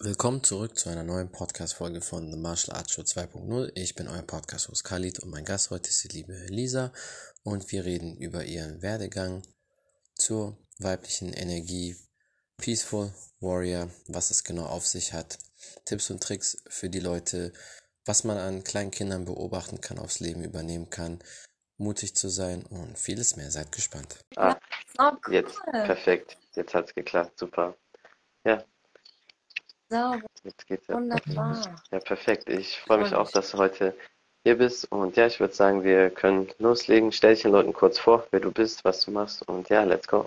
Willkommen zurück zu einer neuen Podcast-Folge von The Martial Arts Show 2.0. Ich bin euer Podcast-Host Khalid und mein Gast heute ist die liebe Lisa und wir reden über ihren Werdegang zur weiblichen Energie, Peaceful Warrior, was es genau auf sich hat, Tipps und Tricks für die Leute, was man an kleinen Kindern beobachten kann, aufs Leben übernehmen kann, mutig zu sein und vieles mehr. Seid gespannt. Oh, Jetzt, cool. perfekt. Jetzt hat's geklappt. Super. Ja, So, jetzt geht's ja. wunderbar. Ja, perfekt. Ich freue Freue mich auch, mich. dass du heute hier bist. Und ja, ich würde sagen, wir können loslegen. Stell dich den Leuten kurz vor, wer du bist, was du machst. Und ja, let's go.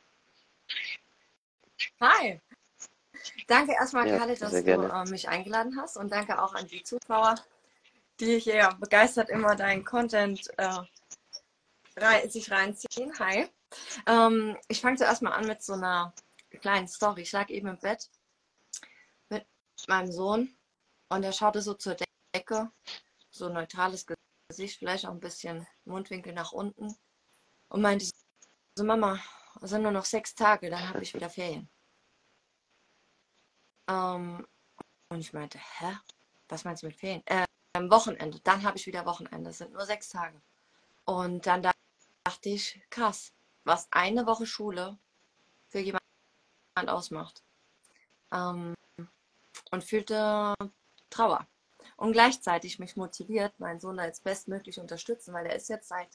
Hi. Danke erstmal, Ja, Khaled, sehr dass du gerne. mich eingeladen hast und danke auch an die Zuschauer, die hier begeistert immer deinen Content sich reinziehen. Hi. Ich fange zuerst mal an mit so einer kleinen Story. Ich lag eben im Bett mit meinem Sohn und er schaute so zur Decke, so neutrales Gesicht, vielleicht auch ein bisschen Mundwinkel nach unten und meinte so, Mama, es sind nur noch 6 Tage, dann habe ich wieder Ferien. Und ich meinte, hä? Was meinst du mit Ferien? Am Wochenende, dann habe ich wieder Wochenende, es sind nur 6 Tage. Und dann dachte ich, krass, was eine Woche Schule für jemanden ausmacht. Und fühlte Trauer. Und gleichzeitig mich motiviert, meinen Sohn da jetzt bestmöglich unterstützen, weil er ist jetzt seit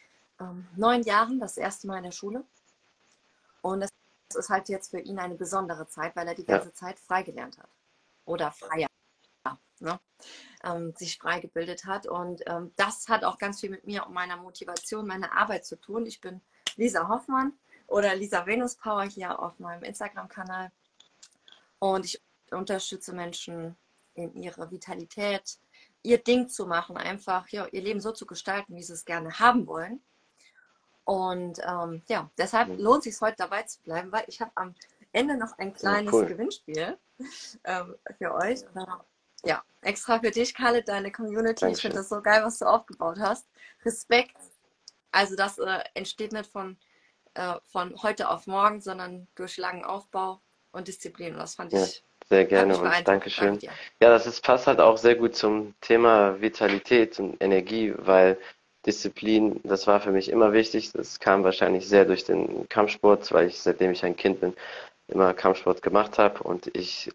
9 Jahren das erste Mal in der Schule. Und es ist halt jetzt für ihn eine besondere Zeit, weil er die Ja, ganze Zeit frei gelernt hat. Oder freier, ne? Sich frei gebildet hat. Und das hat auch ganz viel mit mir und meiner Motivation, meiner Arbeit zu tun. Ich bin Lisa Hoffmann oder Lisa Venus Power hier auf meinem Instagram-Kanal. Und ich unterstütze Menschen in ihrer Vitalität, ihr Ding zu machen, einfach ja, ihr Leben so zu gestalten, wie sie es gerne haben wollen. Und ja, deshalb lohnt es sich heute dabei zu bleiben, weil ich habe am Ende noch ein ja, kleines cool. Gewinnspiel für euch. Ja, extra für dich, Khaled, deine Community. Ich finde Dankeschön. das so geil, was du aufgebaut hast. Respekt. Also das entsteht nicht von heute auf morgen, sondern durch langen Aufbau und Disziplin. Und das Ja, sehr hat gerne mich und beeindruckt. Danke Dankeschön. dir. Ja, passt halt auch sehr gut zum Thema Vitalität und Energie, weil Disziplin, das war für mich immer wichtig. Das kam wahrscheinlich sehr durch den Kampfsport, weil ich, seitdem ich ein Kind bin, immer Kampfsport gemacht habe und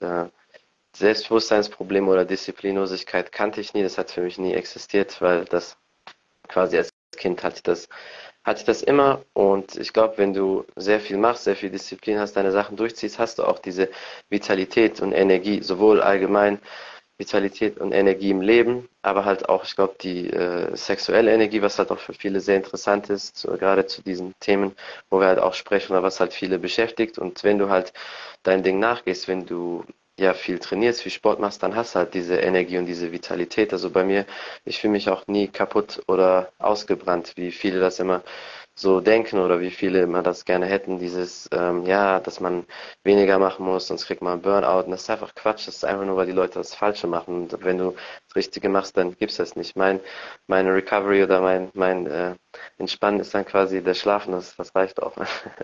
Selbstbewusstseinsprobleme oder Disziplinlosigkeit kannte ich nie. Das hat für mich nie existiert, weil das quasi als Kind hatte ich das immer. Und ich glaube, wenn du sehr viel machst, sehr viel Disziplin hast, deine Sachen durchziehst, hast du auch diese Vitalität und Energie, sowohl allgemein Vitalität und Energie im Leben, aber halt auch, ich glaube, die sexuelle Energie, was halt auch für viele sehr interessant ist, so, gerade zu diesen Themen, wo wir halt auch sprechen oder was halt viele beschäftigt. Und wenn du halt dein Ding nachgehst, wenn du ja viel trainierst, viel Sport machst, dann hast du halt diese Energie und diese Vitalität. Also bei mir, ich fühle mich auch nie kaputt oder ausgebrannt, wie viele das immer so denken oder wie viele immer das gerne hätten, ja, dass man weniger machen muss, sonst kriegt man einen Burnout. Und das ist einfach Quatsch. Das ist einfach nur, weil die Leute das Falsche machen. Und wenn du das Richtige machst, dann gibt's das nicht. Meine Recovery oder mein Entspannen ist dann quasi das Schlafen. Das reicht auch.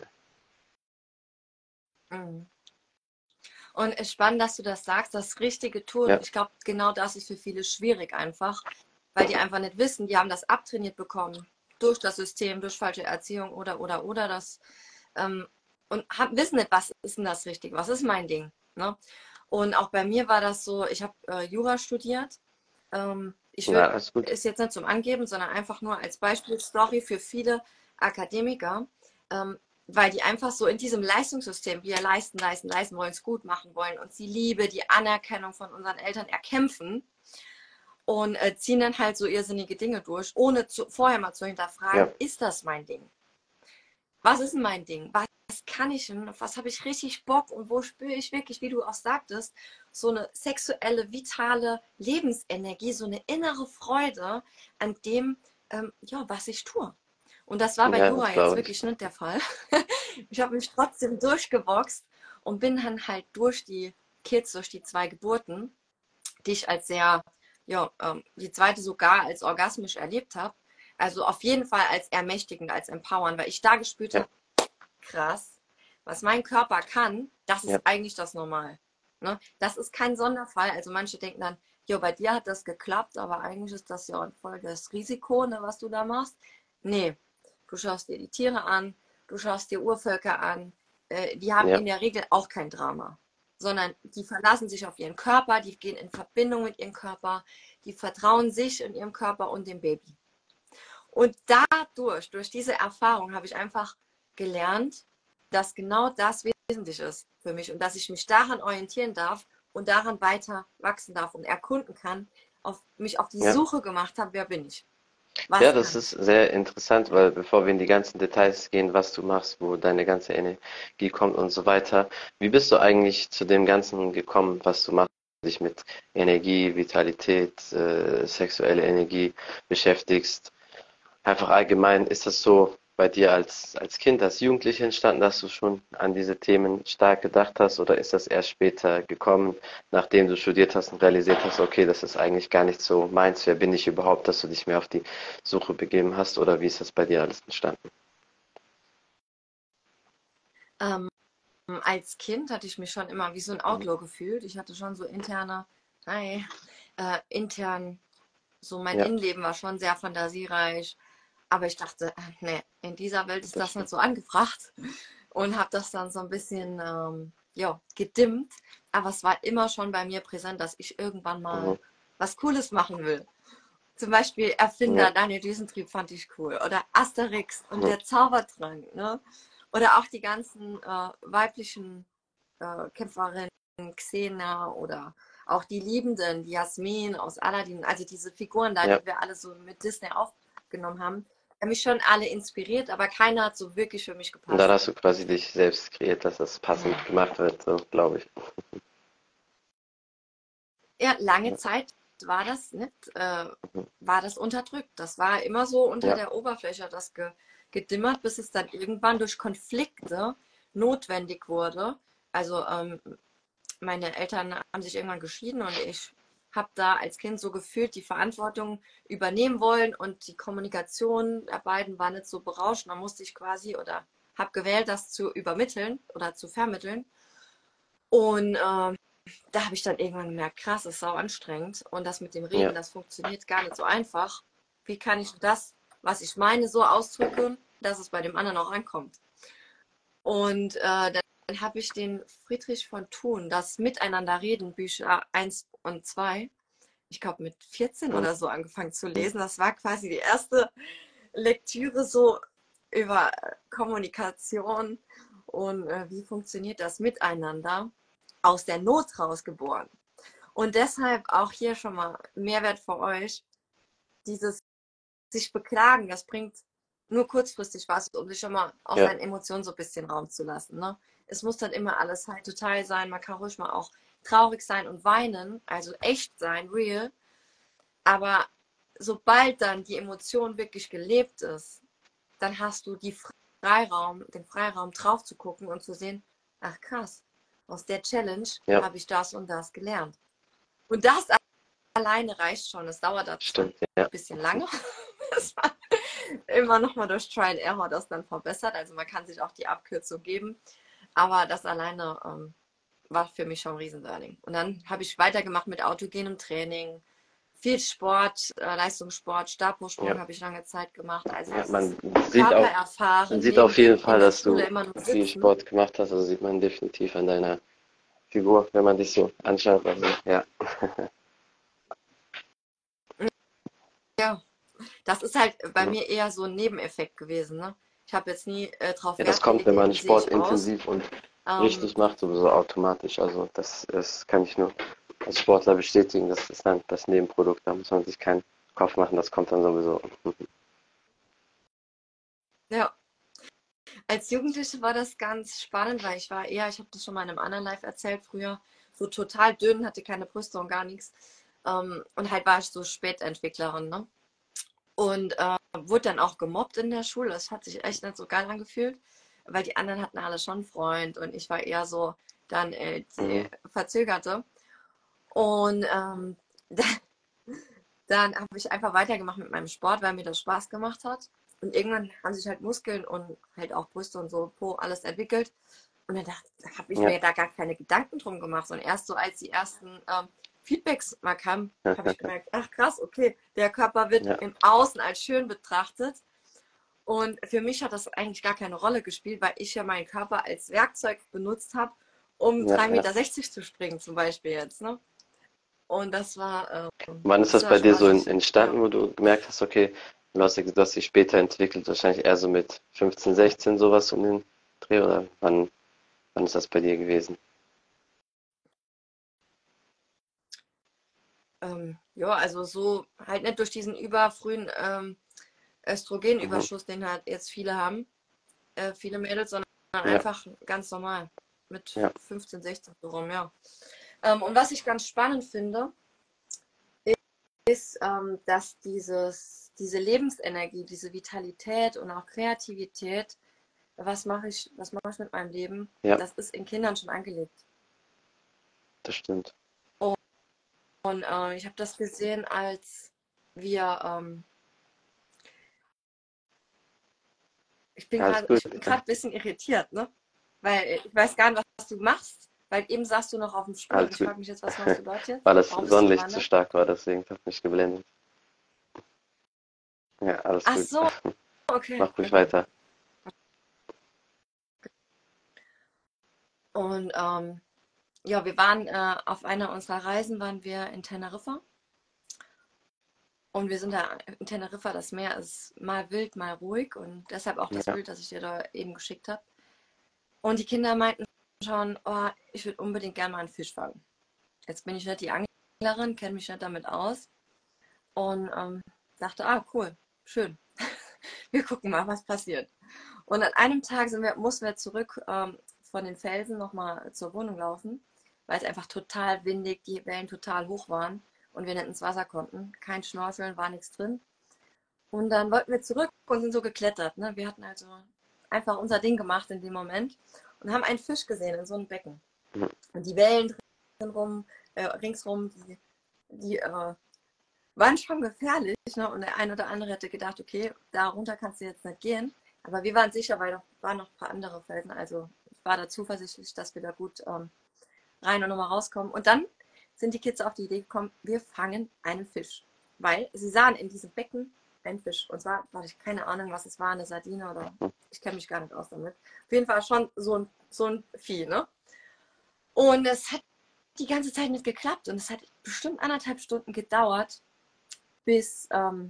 Mhm. Und es ist spannend, dass du das sagst, das Richtige tun. Ja, Ich glaube, genau das ist für viele schwierig einfach, weil die einfach nicht wissen, die haben das abtrainiert bekommen durch das System, durch falsche Erziehung oder das und wissen nicht, was ist denn das Richtige, was ist mein Ding. Ne? Und auch bei mir war das so, ich habe Jura studiert. Ich na, will alles gut. es jetzt nicht zum Angeben, sondern einfach nur als Beispielstory für viele Akademiker. Ähm, weil die einfach so in diesem Leistungssystem, wir leisten wollen, es gut machen wollen, uns die Liebe, die Anerkennung von unseren Eltern erkämpfen und ziehen dann halt so irrsinnige Dinge durch, ohne vorher mal zu hinterfragen, Ja, ist das mein Ding? Was ist denn mein Ding? Was kann ich denn? Auf was habe ich richtig Bock und wo spüre ich wirklich, wie du auch sagtest, so eine sexuelle, vitale Lebensenergie, so eine innere Freude an dem, ja, was ich tue. Und das war bei ja, Jura das jetzt glaube ich. wirklich nicht der Fall. Ich habe mich trotzdem durchgeboxt und bin dann halt durch die Kids, durch die 2 Geburten, die ich als sehr, ja, die zweite sogar als orgasmisch erlebt habe. Also auf jeden Fall als ermächtigend, als empowern, weil ich da gespürt Ja, habe, krass, was mein Körper kann, das ja, ist eigentlich das Normal. Ne? Das ist kein Sonderfall. Also manche denken dann, jo, bei dir hat das geklappt, aber eigentlich ist das ja voll das Risiko, ne, was du da machst. Nee, du schaust dir die Tiere an, du schaust dir Urvölker an, die haben Ja, in der Regel auch kein Drama, sondern die verlassen sich auf ihren Körper, die gehen in Verbindung mit ihrem Körper, die vertrauen sich und ihrem Körper und dem Baby. Und dadurch, durch diese Erfahrung, habe ich einfach gelernt, dass genau das wesentlich ist für mich und dass ich mich daran orientieren darf und daran weiter wachsen darf und erkunden kann, mich auf die ja. Suche gemacht habe, wer bin ich, Ja, was das kann ist ich. sehr interessant, weil bevor wir in die ganzen Details gehen, was du machst, wo deine ganze Energie kommt und so weiter, wie bist du eigentlich zu dem Ganzen gekommen, was du machst, dich mit Energie, Vitalität, sexuelle Energie beschäftigst? Einfach allgemein, ist das so bei dir als Kind, als Jugendliche entstanden, dass du schon an diese Themen stark gedacht hast, oder ist das erst später gekommen, nachdem du studiert hast und realisiert hast, okay, das ist eigentlich gar nicht so meins, wer bin ich überhaupt, dass du dich mehr auf die Suche begeben hast, oder wie ist das bei dir alles entstanden? Ähm, als Kind hatte ich mich schon immer wie so ein Mhm. Outlaw gefühlt. Ich hatte schon so hi, intern, so mein Ja, Innenleben war schon sehr fantasiereich. Aber ich dachte, nee, in dieser Welt ist das das nicht stimmt. so angebracht und habe das dann so ein bisschen ja, gedimmt. Aber es war immer schon bei mir präsent, dass ich irgendwann Mhm. mal was Cooles machen will. Zum Beispiel Erfinder Ja, Daniel Düsentrieb fand ich cool. Oder Asterix und mhm. der Zaubertrank. Ne? Oder auch die ganzen weiblichen Kämpferinnen, Xena oder auch die Liebenden, die Jasmin aus Aladdin, also diese Figuren da, Ja. die wir alle so mit Disney aufgenommen haben, haben mich schon alle inspiriert, aber keiner hat so wirklich für mich Und dann gepasst. hast du quasi dich selbst kreiert, dass das passend Ja, gemacht wird, so glaube ich. ja lange Ja, Zeit war das nicht, mhm. war das unterdrückt. Das war immer so unter Ja, der Oberfläche, das gedimmert, bis es dann irgendwann durch Konflikte notwendig wurde. Also meine Eltern haben sich irgendwann geschieden und ich habe da als Kind so gefühlt die Verantwortung übernehmen wollen und die Kommunikation der beiden war nicht so berauschend. Da musste ich quasi oder habe gewählt, das zu übermitteln oder zu vermitteln. Und da habe ich dann irgendwann gemerkt, krass, das ist sau anstrengend und das mit dem Reden, ja, das funktioniert gar nicht so einfach. Wie kann ich das, was ich meine, so ausdrücken, dass es bei dem anderen auch ankommt? Und dann habe ich den Friedrich von Thun, das Miteinanderreden, Bücher 1 und 2, ich glaube mit 14 mhm. oder so angefangen zu lesen. Das war quasi die erste Lektüre so über Kommunikation und wie funktioniert das Miteinander, aus der Not rausgeboren. Und deshalb auch hier schon mal Mehrwert für euch, dieses sich beklagen, das bringt nur kurzfristig was, um sich schon mal auch Ja, seinen Emotionen so ein bisschen Raum zu lassen. Ne? Es muss dann immer alles halt total sein. Man kann ruhig mal auch traurig sein und weinen, also echt sein, real. Aber sobald dann die Emotion wirklich gelebt ist, dann hast du den Freiraum drauf zu gucken und zu sehen, ach krass, aus der Challenge ja, habe ich das und das gelernt. Und das alleine reicht schon. Es dauert da zwar ein stimmt, ja. bisschen lange. Es war immer noch mal durch Try and Error das dann verbessert. Also man kann sich auch die Abkürzung geben. Aber das alleine war für mich schon ein Riesen-Learning. Und dann habe ich weitergemacht mit autogenem Training, viel Sport, Leistungssport, Stabhochsprung Ja, habe ich lange Zeit gemacht. Also ja, dieses sieht Körper auch, man erfahren, sieht neben auf jeden dem Fall, in der dass Schule du immer nur viel sitzen. Sport gemacht hast. Also sieht man definitiv an deiner Figur, wenn man dich so anschaut. Also, ja, Ja, das ist halt bei ja. mir eher so ein Nebeneffekt gewesen. Ne? Ich habe jetzt nie darauf Ja, das Wert kommt, gelegt, wenn man wie sehe Sport ich aus. intensiv und Ähm, richtig macht, sowieso automatisch. Also das kann ich nur als Sportler bestätigen. Das ist dann das Nebenprodukt. Da muss man sich keinen Kopf machen. Das kommt dann sowieso. ja, als Jugendliche war das ganz spannend, weil ich war eher, ich habe das schon mal in einem anderen Live erzählt, früher so total dünn, hatte keine Brüste und gar nichts. Und halt war ich so Spätentwicklerin, ne? Und wurde dann auch gemobbt in der Schule. Das hat sich echt nicht so geil angefühlt, weil die anderen hatten alle schon einen Freund und ich war eher so dann die Mhm. Verzögerte. Und dann habe ich einfach weitergemacht mit meinem Sport, weil mir das Spaß gemacht hat. Und irgendwann haben sich halt Muskeln und halt auch Brüste und so Po alles entwickelt. Und dann habe ich Ja. mir da gar keine Gedanken drum gemacht. Und erst so, als die ersten Feedbacks mal kamen, habe ich gemerkt, ach krass, okay, der Körper wird Ja. im Außen als schön betrachtet. Und für mich hat das eigentlich gar keine Rolle gespielt, weil ich ja meinen Körper als Werkzeug benutzt habe, um Ja, 3,60 ja. Meter zu springen, zum Beispiel jetzt. Ne? Und Wann ist das das war bei dir so spannend. Ja. entstanden, wo du gemerkt hast, okay, du hast dich später entwickelt, wahrscheinlich eher so mit 15, 16 sowas um den Dreh, oder wann ist das bei dir gewesen? Ja, also so halt nicht durch diesen überfrühen Mhm. Östrogenüberschuss, den halt jetzt viele haben, viele Mädels, sondern Ja, einfach ganz normal mit ja, 15, 16 so rum, ja. Und was ich ganz spannend finde, ist, dass diese Lebensenergie, diese Vitalität und auch Kreativität, was mache ich mit meinem Leben, ja, das ist in Kindern schon angelegt. das stimmt. Und ich habe das gesehen, als wir, Alles gut. ich bin gerade ein bisschen irritiert, ne? Weil ich weiß gar nicht, was du machst, weil eben saßt du noch auf dem Stuhl und Alles ich gut. frage mich jetzt, was machst du dort jetzt? Weil das Warum bist du Sonnenlicht zu gewandert? stark war, deswegen hat mich geblendet. Ja, alles Ach gut. so, okay, Mach ruhig okay. weiter. Und ja, wir waren auf einer unserer Reisen, waren wir in Teneriffa. Und wir sind da in Teneriffa, das Meer ist mal wild, mal ruhig und deshalb auch das Ja, Bild, das ich dir da eben geschickt habe. Und die Kinder meinten schon, oh, ich würde unbedingt gerne mal einen Fisch fangen. Jetzt bin ich nicht die Anglerin, kenne mich nicht damit aus und dachte, ah, cool, schön. Wir gucken mal, was passiert. Und an einem Tag mussten wir zurück von den Felsen nochmal zur Wohnung laufen, weil es einfach total windig, die Wellen total hoch waren und wir nicht ins Wasser konnten. Kein Schnorcheln, war nichts drin. Und dann wollten wir zurück und sind so geklettert. Ne? Wir hatten also einfach unser Ding gemacht in dem Moment und haben einen Fisch gesehen in so einem Becken. mhm. Und die Wellen ringsrum, die waren schon gefährlich. Ne? Und der eine oder andere hätte gedacht, okay, da runter kannst du jetzt nicht gehen. Aber wir waren sicher, weil da waren noch ein paar andere Felsen. Also ich war da zuversichtlich, dass wir da gut rein und nochmal rauskommen. Und dann sind die Kids auf die Idee gekommen, wir fangen einen Fisch. Weil sie sahen in diesem Becken einen Fisch. Und zwar hatte ich keine Ahnung, was es war, eine Sardine oder ich kenne mich gar nicht aus damit. Auf jeden Fall schon so ein Vieh, ne? Und es hat die ganze Zeit nicht geklappt. Und es hat bestimmt 1,5 Stunden gedauert, bis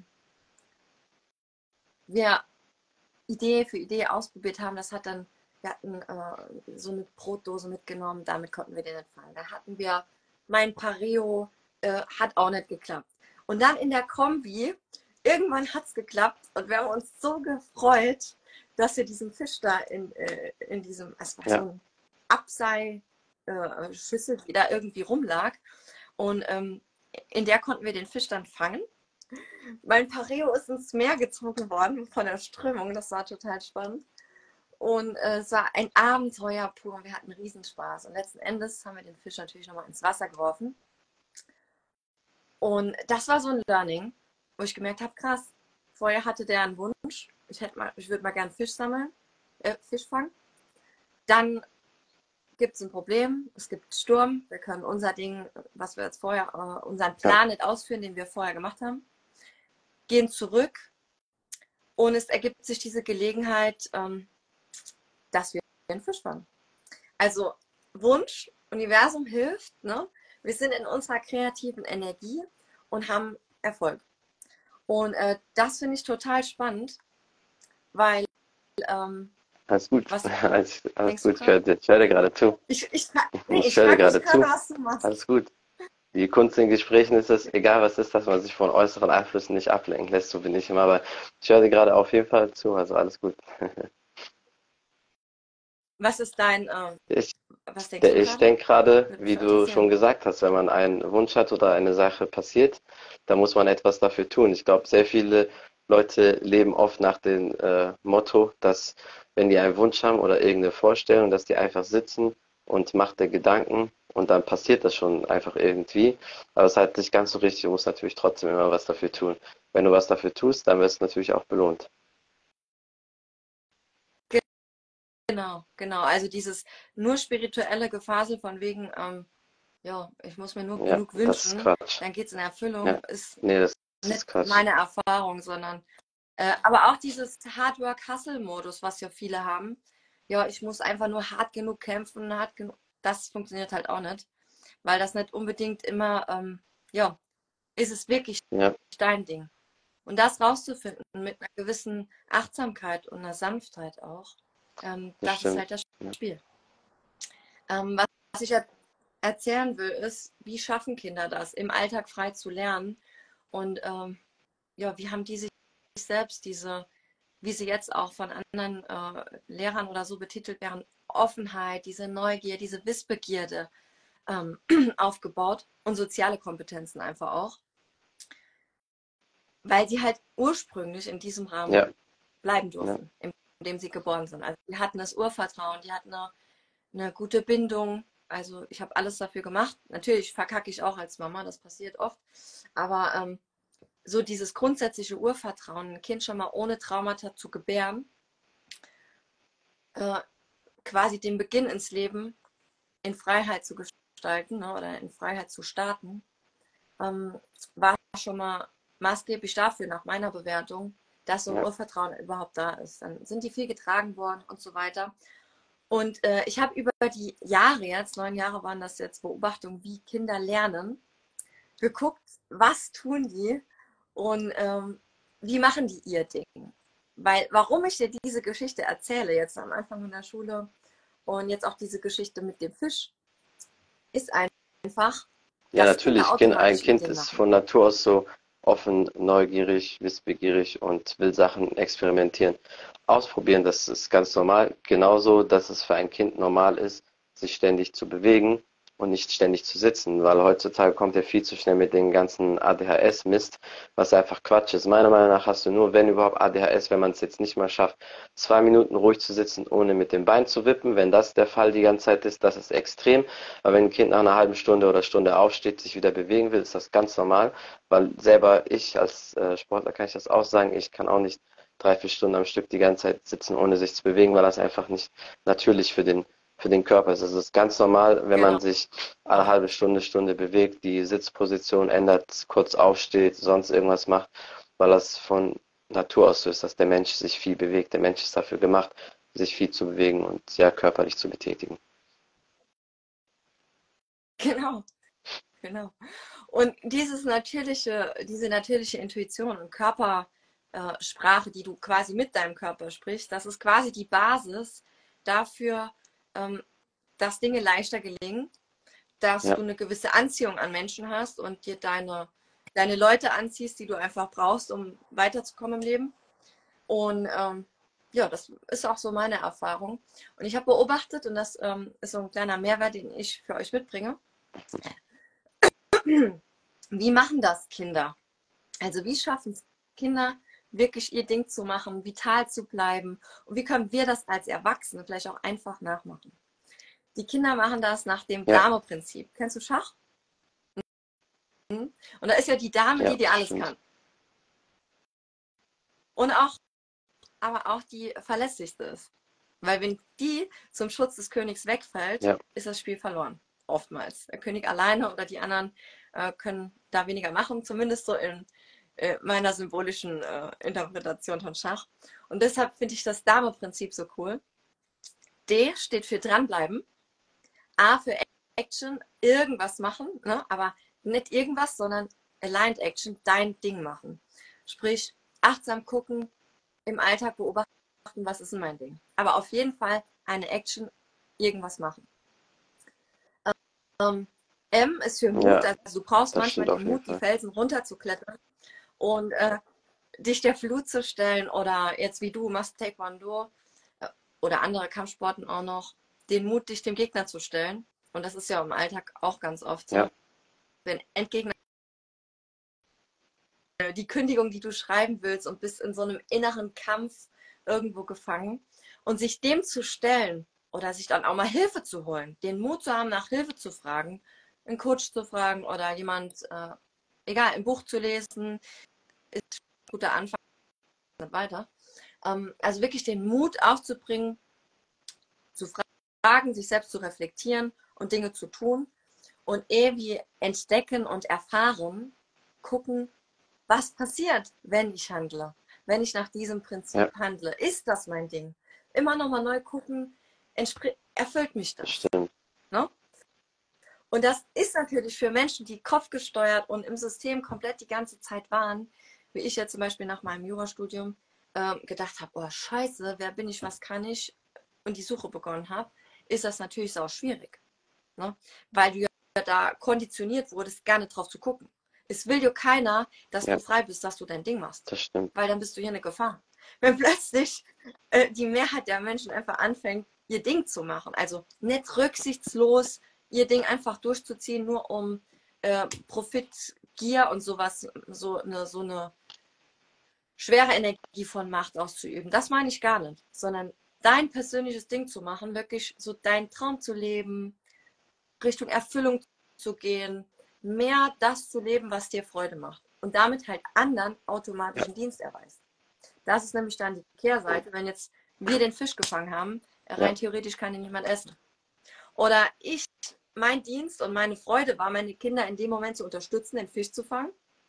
wir Idee für Idee ausprobiert haben. Wir hatten so eine Brotdose mitgenommen, damit konnten wir den nicht fangen. Da hatten wir mein Pareo, hat auch nicht geklappt. Und dann in der Kombi, irgendwann hat es geklappt und wir haben uns so gefreut, dass wir diesen Fisch da in diesem, es war so Ja, ein Absei-Schüssel, die da irgendwie rumlag. Und in der konnten wir den Fisch dann fangen. Mein Pareo ist ins Meer gezogen worden von der Strömung. Das war total spannend. Und es war ein Abenteuer pur. Wir hatten Riesenspaß. Und letzten Endes haben wir den Fisch natürlich nochmal ins Wasser geworfen. Und das war so ein Learning, wo ich gemerkt habe, krass, vorher hatte der einen Wunsch. Ich würde mal gern Fisch fangen. Dann gibt es ein Problem. Es gibt Sturm. Wir können unser Ding, was wir jetzt vorher, unseren ja, Plan nicht ausführen, den wir vorher gemacht haben. Gehen zurück und es ergibt sich diese Gelegenheit, dass wir einen Fisch fangen. Also Wunsch, Universum hilft, ne? Wir sind in unserer kreativen Energie und haben Erfolg. Und das finde ich total spannend, weil, ähm, alles gut. was Alles denkst du gut. gerade? Ich höre dir gerade zu. Ich Ich höre dir frage mich gerade gerade, zu. was du machst. Alles gut. Die Kunst in Gesprächen ist es, egal was ist, dass man sich von äußeren Einflüssen nicht ablenken lässt, so bin ich immer, aber ich höre dir gerade auf jeden Fall zu, also alles gut. Was ist Ich, was denkst du ich gerade? denke gerade, Würde mich wie schon du schon interessieren. gesagt hast, wenn man einen Wunsch hat oder eine Sache passiert, dann muss man etwas dafür tun. Ich glaube, sehr viele Leute leben oft nach dem Motto, dass wenn die einen Wunsch haben oder irgendeine Vorstellung, dass die einfach sitzen und macht der Gedanken und dann passiert das schon einfach irgendwie. Aber es ist halt nicht ganz so richtig, du musst natürlich trotzdem immer was dafür tun. Wenn du was dafür tust, dann wirst du natürlich auch belohnt. Genau. Also dieses nur spirituelle Gefasel von wegen, ja, ich muss mir nur Ja, genug das ist wünschen, Quatsch. dann geht es in Ja, Erfüllung, ist nee, das ist nicht Quatsch. meine Erfahrung, sondern aber auch dieses Hard-Work-Hustle-Modus, was ja viele haben. Ja, ich muss einfach nur hart genug kämpfen, hart genug. Das funktioniert halt auch nicht, weil das nicht unbedingt immer, ja, ist es wirklich Ja, dein Ding. Und das rauszufinden mit einer gewissen Achtsamkeit und einer Sanftheit auch, das das ist stimmt. halt das Ja, Spiel. Was ich erzählen will, ist, wie schaffen Kinder das, im Alltag frei zu lernen und ja, wie haben die sich selbst diese, wie sie jetzt auch von anderen Lehrern oder so betitelt werden, Offenheit, diese Neugier, diese Wissbegierde aufgebaut und soziale Kompetenzen einfach auch, weil sie halt ursprünglich in diesem Rahmen ja, bleiben ja, durften, in dem sie geboren sind. Also die hatten das Urvertrauen, die hatten eine gute Bindung. Also ich habe alles dafür gemacht. Natürlich verkacke ich auch als Mama, das passiert oft. Aber so dieses grundsätzliche Urvertrauen, ein Kind schon mal ohne Traumata zu gebären, äh, quasi den Beginn ins Leben in Freiheit zu gestalten, ne, oder in Freiheit zu starten, war schon mal maßgeblich dafür, nach meiner Bewertung, dass so ein ja, Urvertrauen überhaupt da ist. Dann sind die viel getragen worden und so weiter. Und ich habe über die Jahre jetzt, 9 Jahre waren das jetzt, Beobachtungen, wie Kinder lernen, geguckt, was tun die und wie machen die ihr Ding. Weil, warum ich dir diese Geschichte erzähle, jetzt am Anfang in der Schule und jetzt auch diese Geschichte mit dem Fisch, ist einfach, ja, dass Kinder natürlich. Ein automatisch ihr Kind Ding ist machen. von Natur aus so offen, neugierig, wissbegierig und will Sachen experimentieren, ausprobieren. Das ist ganz normal. Genauso, dass es für ein Kind normal ist, sich ständig zu bewegen und nicht ständig zu sitzen, weil heutzutage kommt er viel zu schnell mit den ganzen ADHS-Mist, was einfach Quatsch ist. Meiner Meinung nach hast du nur, wenn überhaupt ADHS, wenn man es jetzt nicht mal schafft, 2 Minuten ruhig zu sitzen, ohne mit dem Bein zu wippen. Wenn das der Fall die ganze Zeit ist, das ist extrem. Aber wenn ein Kind nach einer halben Stunde oder Stunde aufsteht, sich wieder bewegen will, ist das ganz normal, weil selber ich als Sportler kann ich das auch sagen, ich kann auch nicht 3, 4 Stunden am Stück die ganze Zeit sitzen, ohne sich zu bewegen, weil das einfach nicht natürlich für den Körper ist. Also es ist ganz normal, wenn man Genau. sich alle halbe Stunde, Stunde bewegt, die Sitzposition ändert, kurz aufsteht, sonst irgendwas macht, weil das von Natur aus so ist, dass der Mensch sich viel bewegt. Der Mensch ist dafür gemacht, sich viel zu bewegen und ja, körperlich zu betätigen. Genau, genau. Und diese natürliche Intuition und Körpersprache, die du quasi mit deinem Körper sprichst, das ist quasi die Basis dafür, ähm, dass Dinge leichter gelingen, dass Ja, du eine gewisse Anziehung an Menschen hast und dir deine Leute anziehst, die du einfach brauchst, um weiterzukommen im Leben. Und ja, das ist auch so meine Erfahrung. Und ich habe beobachtet, und das ist so ein kleiner Mehrwert, den ich für euch mitbringe. Wie machen das Kinder? Also wie schaffen es Kinder, wirklich ihr Ding zu machen, vital zu bleiben? Und wie können wir das als Erwachsene vielleicht auch einfach nachmachen? Die Kinder machen das nach dem ja, Dame-Prinzip. Kennst du Schach? Und da ist ja die Dame, ja, die dir das alles stimmt. kann. Und auch, aber auch die verlässlichste ist. Weil wenn die zum Schutz des Königs wegfällt, Ja, ist das Spiel verloren. Oftmals. Der König alleine oder die anderen können da weniger machen, zumindest so in meiner symbolischen Interpretation von Schach. Und deshalb finde ich das Dame-Prinzip so cool. D steht für dranbleiben, A für Action, irgendwas machen, ne? Aber nicht irgendwas, sondern Aligned Action, dein Ding machen. Sprich, achtsam gucken, im Alltag beobachten, was ist denn mein Ding. Aber auf jeden Fall eine Action, irgendwas machen. Ähm, M ist für Mut, ja, also du brauchst das manchmal stimmt auf den jeden Mut, die Fall. Felsen runterzuklettern und dich der Flut zu stellen oder jetzt wie du machst Taekwondo oder andere Kampfsporten auch noch, den Mut, dich dem Gegner zu stellen. Und das ist ja im Alltag auch ganz oft so. Ja, Wenn Endgegner die Kündigung, die du schreiben willst und bist in so einem inneren Kampf irgendwo gefangen und sich dem zu stellen oder sich dann auch mal Hilfe zu holen, den Mut zu haben, nach Hilfe zu fragen, einen Coach zu fragen oder jemand, egal, ein Buch zu lesen, ist ein guter Anfang weiter. Also wirklich den Mut aufzubringen, zu fragen, sich selbst zu reflektieren und Dinge zu tun. Und ehe wir entdecken und erfahren, gucken, was passiert, wenn ich handle, wenn ich nach diesem Prinzip Ja, handle. Ist das mein Ding? Immer nochmal neu gucken, erfüllt mich das das? stimmt. Ne? Und das ist natürlich für Menschen, die kopfgesteuert und im System komplett die ganze Zeit waren, wie ich jetzt zum Beispiel nach meinem Jurastudium gedacht habe, oh scheiße, wer bin ich, was kann ich, und die Suche begonnen habe, ist das natürlich sau schwierig. Ne? Weil du ja da konditioniert wurdest, gar nicht drauf zu gucken. Es will dir keiner, dass Ja, du frei bist, dass du dein Ding machst. das stimmt. Weil dann bist du hier eine Gefahr. Wenn plötzlich die Mehrheit der Menschen einfach anfängt, ihr Ding zu machen, also nicht rücksichtslos ihr Ding einfach durchzuziehen, nur um Profit, Gier und sowas, so eine schwere Energie von Macht auszuüben. Das meine ich gar nicht, sondern dein persönliches Ding zu machen, wirklich so deinen Traum zu leben, Richtung Erfüllung zu gehen, mehr das zu leben, was dir Freude macht. Und damit halt anderen Ja, automatischen Dienst erweist. Das ist nämlich dann die Kehrseite, wenn jetzt wir den Fisch gefangen haben, ja, rein theoretisch kann ihn niemand essen. Oder mein Dienst und meine Freude war, meine Kinder in dem Moment zu unterstützen, den Fisch zu fangen.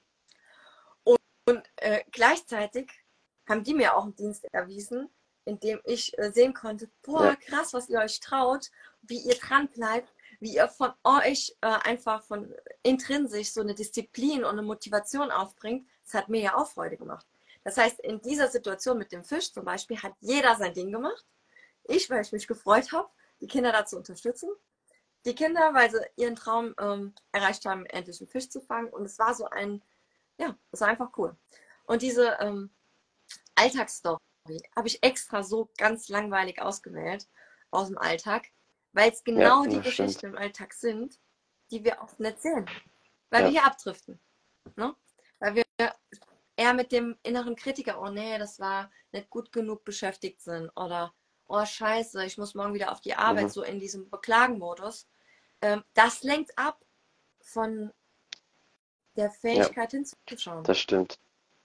Und gleichzeitig haben die mir auch einen Dienst erwiesen, in dem ich sehen konnte, boah, ja, krass, was ihr euch traut, wie ihr dran bleibt, wie ihr von euch einfach von intrinsisch so eine Disziplin und eine Motivation aufbringt. Das hat mir ja auch Freude gemacht. Das heißt, in dieser Situation mit dem Fisch zum Beispiel hat jeder sein Ding gemacht. Ich, weil ich mich gefreut habe, die Kinder dazu zu unterstützen. Die Kinder, weil sie ihren Traum erreicht haben, endlich einen Fisch zu fangen. Und es war so es war einfach cool. Und diese Alltagsstory habe ich extra so ganz langweilig ausgewählt aus dem Alltag, weil es ja, genau die das stimmt. Geschichten im Alltag sind, die wir oft nicht sehen. Weil wir Ja, hier abdriften. Ne? Weil wir eher mit dem inneren Kritiker, oh nee, das war nicht gut genug beschäftigt sind. Oder, oh scheiße, ich muss morgen wieder auf die Arbeit, mhm. so in diesem Beklagen-Modus. Das lenkt ab von der Ja, Fähigkeit hinzuschauen. das stimmt.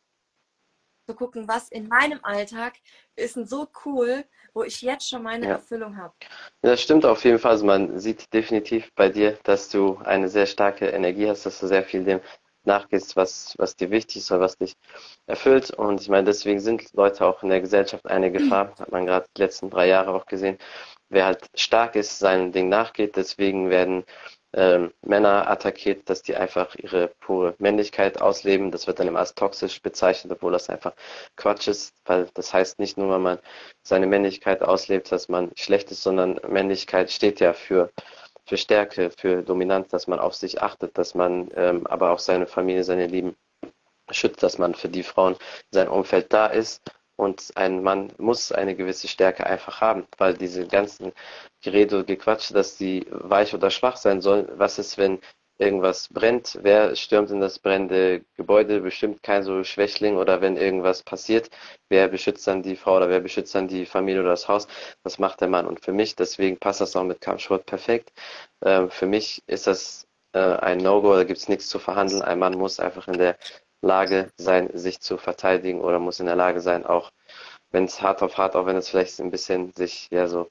Zu gucken, was in meinem Alltag ist denn so cool, wo ich jetzt schon meine Ja. Erfüllung habe. Ja, das stimmt auf jeden Fall. Also man sieht definitiv bei dir, dass du eine sehr starke Energie hast, dass du sehr viel dem nachgehst, was dir wichtig ist oder was dich erfüllt. Und ich meine, deswegen sind Leute auch in der Gesellschaft eine Gefahr. Hat man gerade die letzten 3 Jahre auch gesehen. Wer halt stark ist, seinem Ding nachgeht. Deswegen werden Männer attackiert, dass die einfach ihre pure Männlichkeit ausleben. Das wird dann immer als toxisch bezeichnet, obwohl das einfach Quatsch ist, weil das heißt nicht nur, wenn man seine Männlichkeit auslebt, dass man schlecht ist, sondern Männlichkeit steht ja für Stärke, für Dominanz, dass man auf sich achtet, dass man aber auch seine Familie, seine Lieben schützt, dass man für die Frauen in seinem Umfeld da ist. Und ein Mann muss eine gewisse Stärke einfach haben, weil diese ganzen Gerede und Gequatsche, dass die weich oder schwach sein sollen, was ist, wenn irgendwas brennt? Wer stürmt in das brennende Gebäude? Bestimmt kein so Schwächling. Oder wenn irgendwas passiert, wer beschützt dann die Frau oder wer beschützt dann die Familie oder das Haus? Das macht der Mann. Und für mich, deswegen passt das auch mit Kampfsport perfekt. Für mich ist das ein No-Go, da gibt es nichts zu verhandeln. Ein Mann muss einfach in der Lage sein, sich zu verteidigen oder muss in der Lage sein, auch wenn es hart auf hart, auch wenn es vielleicht ein bisschen sich ja so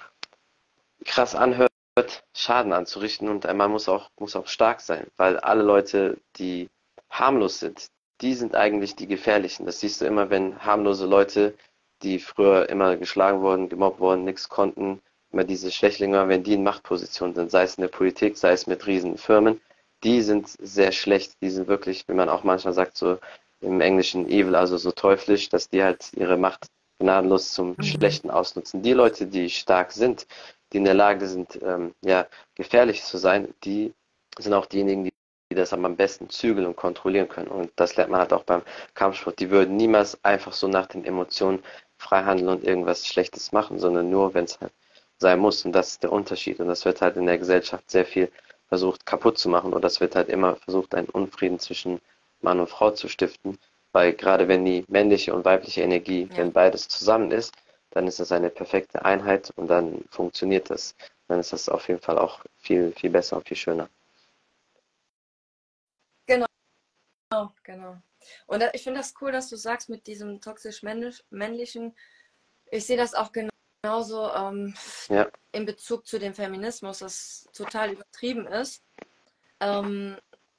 krass anhört, Schaden anzurichten. Und ein Mann muss auch stark sein, weil alle Leute, die harmlos sind, die sind eigentlich die gefährlichen. Das siehst du immer, wenn harmlose Leute, die früher immer geschlagen wurden, gemobbt wurden, nichts konnten, immer diese Schwächlinge, wenn die in Machtpositionen sind, sei es in der Politik, sei es mit riesen Firmen, die sind sehr schlecht. Die sind wirklich, wie man auch manchmal sagt, so im Englischen evil, also so teuflisch, dass die halt ihre Macht gnadenlos zum Mhm. Schlechten ausnutzen. Die Leute, die stark sind, die in der Lage sind, ja, gefährlich zu sein, die sind auch diejenigen, die das am besten zügeln und kontrollieren können. Und das lernt man halt auch beim Kampfsport. Die würden niemals einfach so nach den Emotionen frei handeln und irgendwas Schlechtes machen, sondern nur, wenn es halt sein muss. Und das ist der Unterschied. Und das wird halt in der Gesellschaft sehr viel versucht kaputt zu machen. Und das wird halt immer versucht, einen Unfrieden zwischen Mann und Frau zu stiften. Weil gerade wenn die männliche und weibliche Energie, Ja, wenn beides zusammen ist, dann ist das eine perfekte Einheit und dann funktioniert das. Dann ist das auf jeden Fall auch viel, viel besser und viel schöner. genau, genau. Und ich finde das cool, dass du sagst mit diesem toxisch-männlichen, ich sehe das auch genauso Ja, in Bezug zu dem Feminismus, das total übertrieben ist ähm,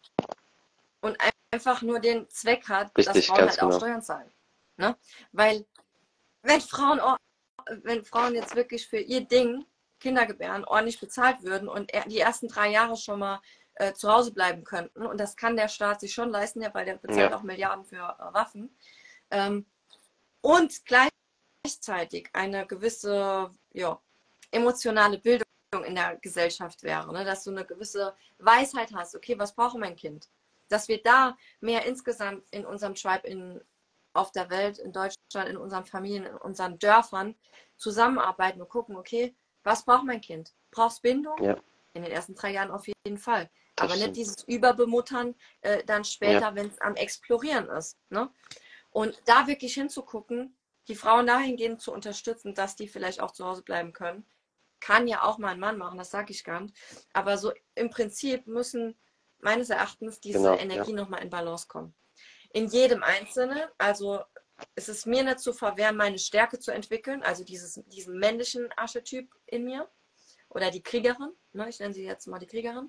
und einfach nur den Zweck hat, dass richtig, Frauen ganz halt auch genau. Steuern zahlen. Ne? Weil wenn Frauen, wenn Frauen jetzt wirklich für ihr Ding, Kinder gebären, ordentlich bezahlt würden und die ersten 3 Jahre schon mal zu Hause bleiben könnten, und das kann der Staat sich schon leisten, ja, weil der bezahlt Ja, auch Milliarden für Waffen, ähm, und gleichzeitig eine gewisse ja, emotionale Bildung in der Gesellschaft wäre, ne? Dass du eine gewisse Weisheit hast, okay, was braucht mein Kind? Dass wir da mehr insgesamt in unserem Tribe auf der Welt, in Deutschland, in unseren Familien, in unseren Dörfern zusammenarbeiten und gucken, okay, was braucht mein Kind? Brauchst Bindung? ja, In den ersten 3 Jahren auf jeden Fall. das Aber nicht stimmt. dieses Überbemuttern dann Ja, später, wenn es am Explorieren ist. Ne? Und da wirklich hinzugucken, die Frauen dahingehend zu unterstützen, dass die vielleicht auch zu Hause bleiben können. Kann ja auch mal ein Mann machen, das sage ich gar nicht. Aber so im Prinzip müssen meines Erachtens diese genau, ja, Energie nochmal in Balance kommen. In jedem Einzelnen, also es ist mir nicht zu verwehren, meine Stärke zu entwickeln, also diesen männlichen Archetyp in mir oder die Kriegerin, ne, ich nenne sie jetzt mal die Kriegerin,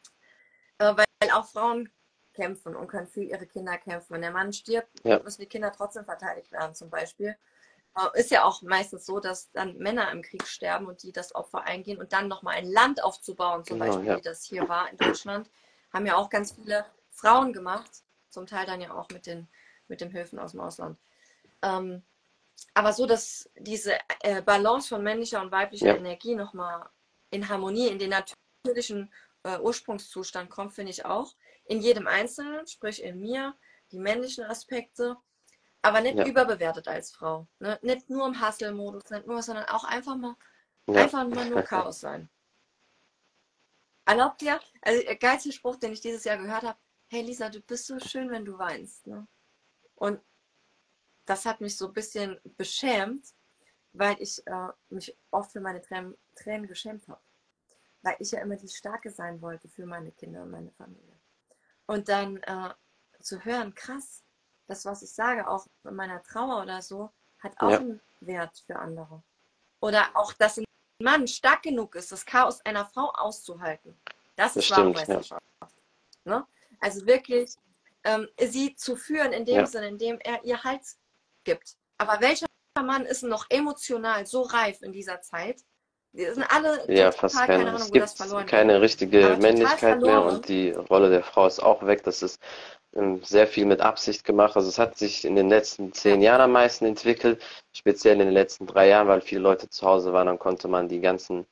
weil auch Frauen kämpfen und können für ihre Kinder kämpfen. Wenn der Mann stirbt, ja, müssen die Kinder trotzdem verteidigt werden, zum Beispiel. Ist ja auch meistens so, dass dann Männer im Krieg sterben und die das Opfer eingehen und dann nochmal ein Land aufzubauen, zum genau, Beispiel, ja, wie das hier war in Deutschland, haben ja auch ganz viele Frauen gemacht, zum Teil dann ja auch mit den Hilfen aus dem Ausland. Ähm, aber so, dass diese Balance von männlicher und weiblicher ja, Energie nochmal in Harmonie, in den natürlichen Ursprungszustand kommt, finde ich auch. In jedem Einzelnen, sprich in mir, die männlichen Aspekte, aber nicht ja, überbewertet als Frau. Ne? Nicht nur im Hustle-Modus, nicht nur, sondern auch ja, einfach mal nur Chaos sein. Erlaubt dir, also der geilste Spruch, den ich dieses Jahr gehört habe, hey Lisa, du bist so schön, wenn du weinst. Ne? Und das hat mich so ein bisschen beschämt, weil ich mich oft für meine Tränen geschämt habe. Weil ich ja immer die Starke sein wollte für meine Kinder und meine Familie. Und dann zu hören, krass, das, was ich sage, auch in meiner Trauer oder so, hat auch ja, einen Wert für andere. Oder auch, dass ein Mann stark genug ist, das Chaos einer Frau auszuhalten. Das das ist wahre stimmt, ja, Meisterschaft. Ne? Also wirklich sie zu führen in dem ja, Sinne, in dem er ihr Halt gibt. Aber welcher Mann ist noch emotional so reif in dieser Zeit? Wir sind alle ja, fast total, keine keiner. Ahnung, Es wo das gibt verloren geht. keine richtige Aber total Männlichkeit mehr und verloren. die Rolle der Frau ist auch weg. Das ist sehr viel mit Absicht gemacht. Also es hat sich in den letzten Ja, 10 Jahren am meisten entwickelt, speziell in den letzten 3 Jahren, weil viele Leute zu Hause waren, dann konnte man die ganzen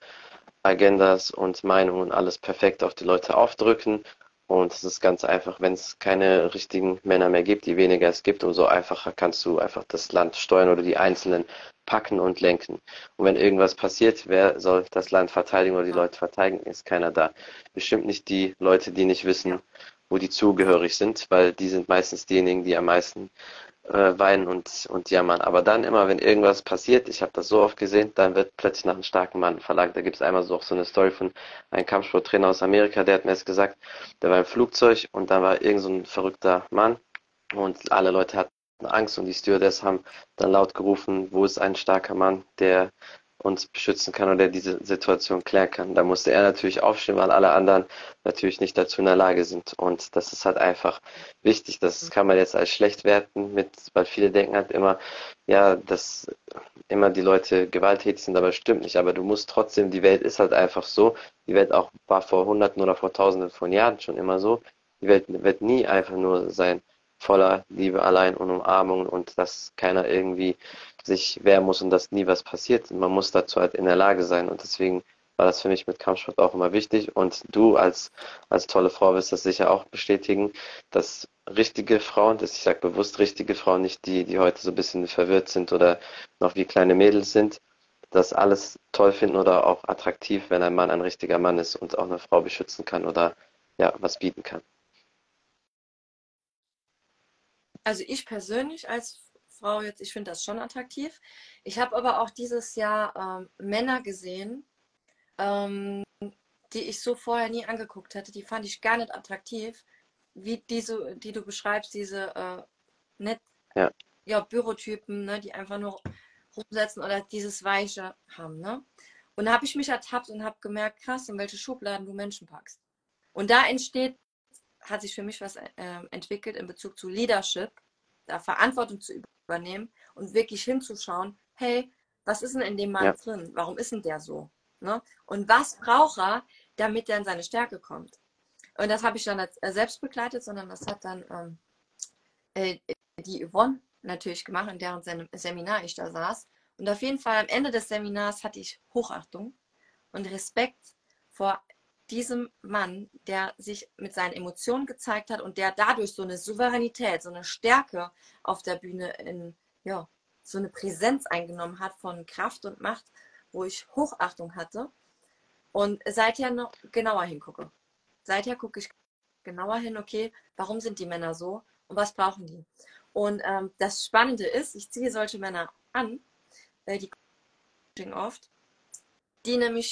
Agendas und Meinungen und alles perfekt auf die Leute aufdrücken. Und es ist ganz einfach, wenn es keine richtigen Männer mehr gibt, je weniger es gibt, umso einfacher kannst du einfach das Land steuern oder die Einzelnen packen und lenken. Und wenn irgendwas passiert, wer soll das Land verteidigen oder die ja, Leute verteidigen? Ist keiner da. Bestimmt nicht die Leute, die nicht wissen, ja. wo die zugehörig sind, weil die sind meistens diejenigen, die am meisten weinen und jammern. Aber dann immer, wenn irgendwas passiert, ich habe das so oft gesehen, dann wird plötzlich nach einem starken Mann verlangt. Da gibt es einmal so auch so eine Story von einem Kampfsporttrainer aus Amerika, der hat mir das gesagt, der war im Flugzeug und da war irgend so ein verrückter Mann und alle Leute hatten Angst und die Stewardess haben dann laut gerufen, wo ist ein starker Mann, der uns beschützen kann oder der diese Situation klären kann. Da musste er natürlich aufstehen, weil alle anderen natürlich nicht dazu in der Lage sind. Und das ist halt einfach wichtig. Das kann man jetzt als schlecht werten, weil viele denken halt immer, ja, dass immer die Leute gewalttätig sind, aber das stimmt nicht. Aber du musst trotzdem, die Welt ist halt einfach so. Die Welt auch war vor Hunderten oder vor Tausenden von Jahren schon immer so. Die Welt wird nie einfach nur sein voller Liebe allein und Umarmung und dass keiner irgendwie sich wehren muss und dass nie was passiert. Man muss dazu halt in der Lage sein und deswegen war das für mich mit Kampfsport auch immer wichtig und du als tolle Frau wirst das sicher auch bestätigen, dass richtige Frauen, ich sage bewusst richtige Frauen, nicht die, die heute so ein bisschen verwirrt sind oder noch wie kleine Mädels sind, das alles toll finden oder auch attraktiv, wenn ein Mann ein richtiger Mann ist und auch eine Frau beschützen kann oder ja, was bieten kann. Also ich persönlich als Frau jetzt, ich finde das schon attraktiv. Ich habe aber auch dieses Jahr Männer gesehen, ähm, die ich so vorher nie angeguckt hätte. Die fand ich gar nicht attraktiv, wie diese, die du beschreibst, diese nicht, Ja, ja, Bürotypen, ne, die einfach nur umsetzen oder dieses Weiche haben, ne? Und da habe ich mich ertappt und habe gemerkt, krass, in welche Schubladen du Menschen packst. Und da hat sich für mich was entwickelt in Bezug zu Leadership, da Verantwortung zu übernehmen und wirklich hinzuschauen, hey, was ist denn in dem Mann Ja, drin? Warum ist denn der so? Ne? Und was braucht er, damit er in seine Stärke kommt? Und das habe ich dann nicht selbst begleitet, sondern das hat dann die Yvonne natürlich gemacht, in deren Seminar ich da saß. Und auf jeden Fall am Ende des Seminars hatte ich Hochachtung und Respekt vor diesem Mann, der sich mit seinen Emotionen gezeigt hat und der dadurch so eine Souveränität, so eine Stärke auf der Bühne ja, so eine Präsenz eingenommen hat von Kraft und Macht, wo ich Hochachtung hatte und seither noch genauer hingucke. Seither gucke ich genauer hin, okay, warum sind die Männer so und was brauchen die? Und das Spannende ist, ich ziehe solche Männer an, die Coaching oft, die nämlich,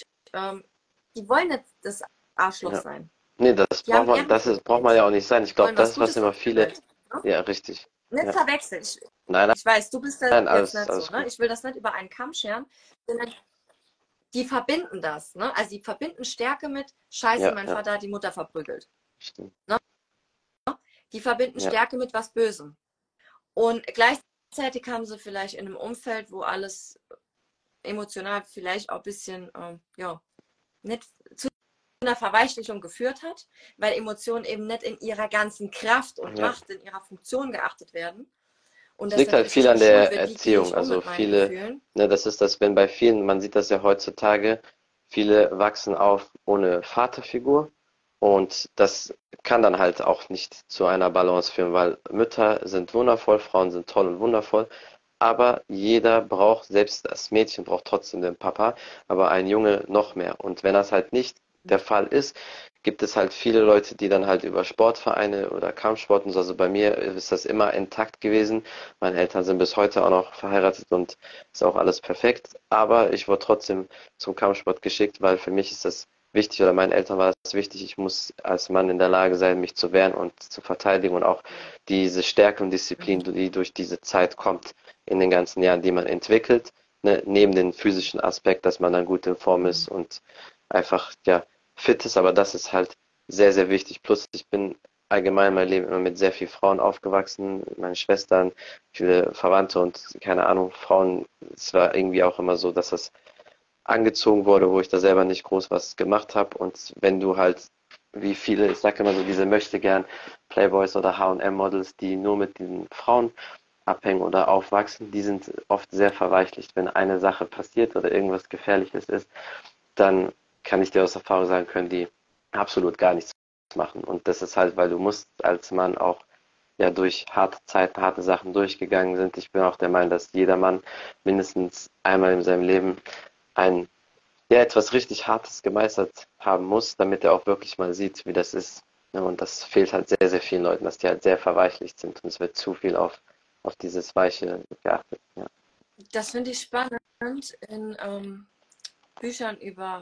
die wollen nicht das Arschloch ja. sein. Nee, das Die haben braucht man Ehrgeiz. ja auch nicht sein. Ich Die glaube, wollen das was ist, was Gutes immer für die viele, Welt. Ne? ja, richtig. Nicht Ja. verwechseln. Nein, Ich weiß, du bist da nein, jetzt alles, nicht so. alles Ne? gut. Ich will das nicht über einen Kamm scheren, sondern die verbinden das. Ne? Also die verbinden Stärke mit Scheiße, Ja, mein ja, Vater hat die Mutter verprügelt. stimmt. Ne? Die verbinden Ja, Stärke mit was Bösem. Und gleichzeitig haben sie vielleicht in einem Umfeld, wo alles emotional vielleicht auch ein bisschen, ja, nicht zu einer Verweichlichung geführt hat, weil Emotionen eben nicht in ihrer ganzen Kraft und ja. Macht, in ihrer Funktion geachtet werden. Und Es das liegt halt natürlich viel nicht an geschult der wird, wie gehe Erziehung. ich um Also mit meinen viele, Gefühlen. ne, das ist das, wenn bei vielen, man sieht das ja heutzutage, viele wachsen auf ohne Vaterfigur und das kann dann halt auch nicht zu einer Balance führen, weil Mütter sind wundervoll, Frauen sind toll und wundervoll, aber jeder braucht, selbst das Mädchen braucht trotzdem den Papa, aber ein Junge noch mehr. Und wenn das halt nicht der Fall ist, gibt es halt viele Leute, die dann halt über Sportvereine oder Kampfsport und so, also bei mir ist das immer intakt gewesen. Meine Eltern sind bis heute auch noch verheiratet und ist auch alles perfekt. Aber ich wurde trotzdem zum Kampfsport geschickt, weil für mich ist das wichtig oder meinen Eltern war das wichtig. Ich muss als Mann in der Lage sein, mich zu wehren und zu verteidigen und auch diese Stärke und Disziplin, die durch diese Zeit kommt in den ganzen Jahren, die man entwickelt, ne, neben den physischen Aspekt, dass man dann gut in Form ist und einfach ja fit ist. Aber das ist halt sehr, sehr wichtig. Plus ich bin allgemein mein Leben immer mit sehr vielen Frauen aufgewachsen, meine Schwestern, viele Verwandte und keine Ahnung, Frauen. Es war irgendwie auch immer so, dass das angezogen wurde, wo ich da selber nicht groß was gemacht habe. Und wenn du halt, wie viele, ich sage immer so, diese möchte gern Playboys oder H&M-Models, die nur mit den Frauen abhängen oder aufwachsen, die sind oft sehr verweichlicht. Wenn eine Sache passiert oder irgendwas Gefährliches ist, dann kann ich dir aus Erfahrung sagen, können die absolut gar nichts machen. Und das ist halt, weil du musst als Mann auch ja durch harte Zeiten, harte Sachen durchgegangen sind. Ich bin auch der Meinung, dass jeder Mann mindestens einmal in seinem Leben ein ja etwas richtig Hartes gemeistert haben muss, damit er auch wirklich mal sieht, wie das ist. Ja, und das fehlt halt sehr, sehr vielen Leuten, dass die halt sehr verweichlicht sind und es wird zu viel auf dieses Weiche geachtet. Ja, Das finde ich spannend in Büchern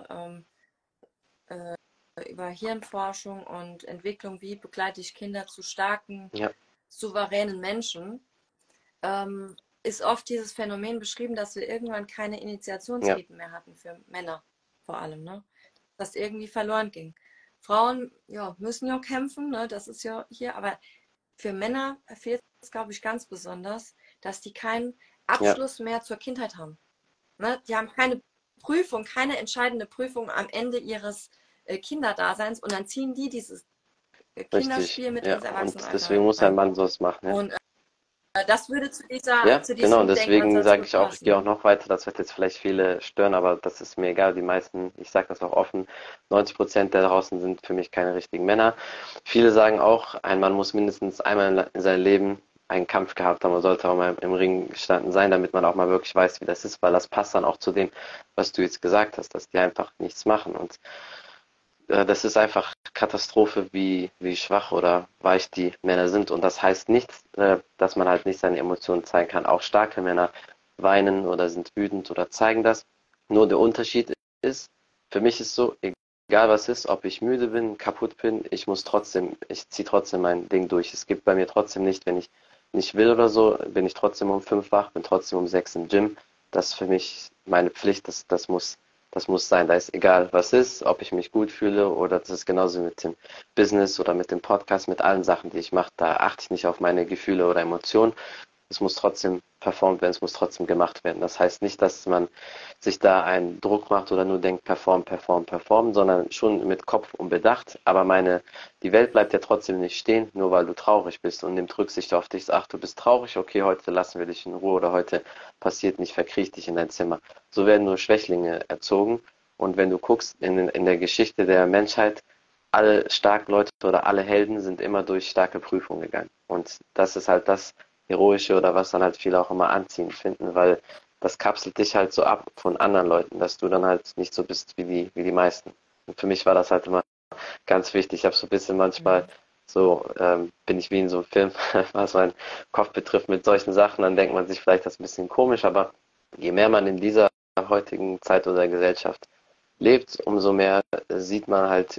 über Hirnforschung und Entwicklung, wie begleite ich Kinder zu starken, ja, souveränen Menschen, ist oft dieses Phänomen beschrieben, dass wir irgendwann keine ja, Initiationsriten mehr hatten für Männer vor allem, ne? Das irgendwie verloren ging. Frauen ja, müssen ja kämpfen, ne? Das ist ja hier, aber für Männer fehlt es, glaube ich, ganz besonders, dass die keinen ja, Abschluss mehr zur Kindheit haben. Ne? Die haben keine Prüfung, keine entscheidende Prüfung am Ende ihres Kinderdaseins und dann ziehen die dieses richtig. Kinderspiel mit Ja, ins und Erwachsenenalter deswegen muss ein rein. Mann sowas machen, ja. Und das würde Ja, zu genau. Und diesem deswegen Denkansatz sage gut ich auch, ich passen. gehe auch Ne? noch weiter. Das wird jetzt vielleicht viele stören, aber das ist mir egal. Die meisten, ich sage das auch offen, 90% der draußen sind für mich keine richtigen Männer. Viele sagen auch, ein Mann muss mindestens einmal in seinem Leben einen Kampf gehabt haben. Man sollte auch mal im Ring gestanden sein, damit man auch mal wirklich weiß, wie das ist, weil das passt dann auch zu dem, was du jetzt gesagt hast, dass die einfach nichts machen. Und das ist einfach Katastrophe, wie schwach oder weich die Männer sind. Und das heißt nicht, dass man halt nicht seine Emotionen zeigen kann. Auch starke Männer weinen oder sind wütend oder zeigen das. Nur der Unterschied ist, für mich ist so, egal was ist, ob ich müde bin, kaputt bin, ich ziehe trotzdem mein Ding durch. Es gibt bei mir trotzdem nicht, wenn ich nicht will oder so, bin ich trotzdem um 5 wach, bin trotzdem um 6 im Gym. das ist für mich meine Pflicht, das muss sein. Da ist egal, was ist, ob ich mich gut fühle oder das ist genauso mit dem Business oder mit dem Podcast, mit allen Sachen, die ich mache. Da achte ich nicht auf meine Gefühle oder Emotionen. Es muss trotzdem performt werden, es muss trotzdem gemacht werden. Das heißt nicht, dass man sich da einen Druck macht oder nur denkt, perform, perform, perform, sondern schon mit Kopf und Bedacht. Aber die Welt bleibt ja trotzdem nicht stehen, nur weil du traurig bist und nimmt Rücksicht auf dich. Ach, du bist traurig, okay, heute lassen wir dich in Ruhe oder heute passiert nicht, verkriech dich in dein Zimmer. So werden nur Schwächlinge erzogen. Und wenn du guckst in der Geschichte der Menschheit, alle starken Leute oder alle Helden sind immer durch starke Prüfungen gegangen. Und das ist halt das Heroische oder was dann halt viele auch immer anziehend finden, weil das kapselt dich halt so ab von anderen Leuten, dass du dann halt nicht so bist wie die meisten. Und für mich war das halt immer ganz wichtig. Ich habe so ein bisschen manchmal so, bin ich wie in so einem Film, was meinen Kopf betrifft mit solchen Sachen, dann denkt man sich vielleicht das ein bisschen komisch, aber je mehr man in dieser heutigen Zeit oder Gesellschaft lebt, umso mehr sieht man halt,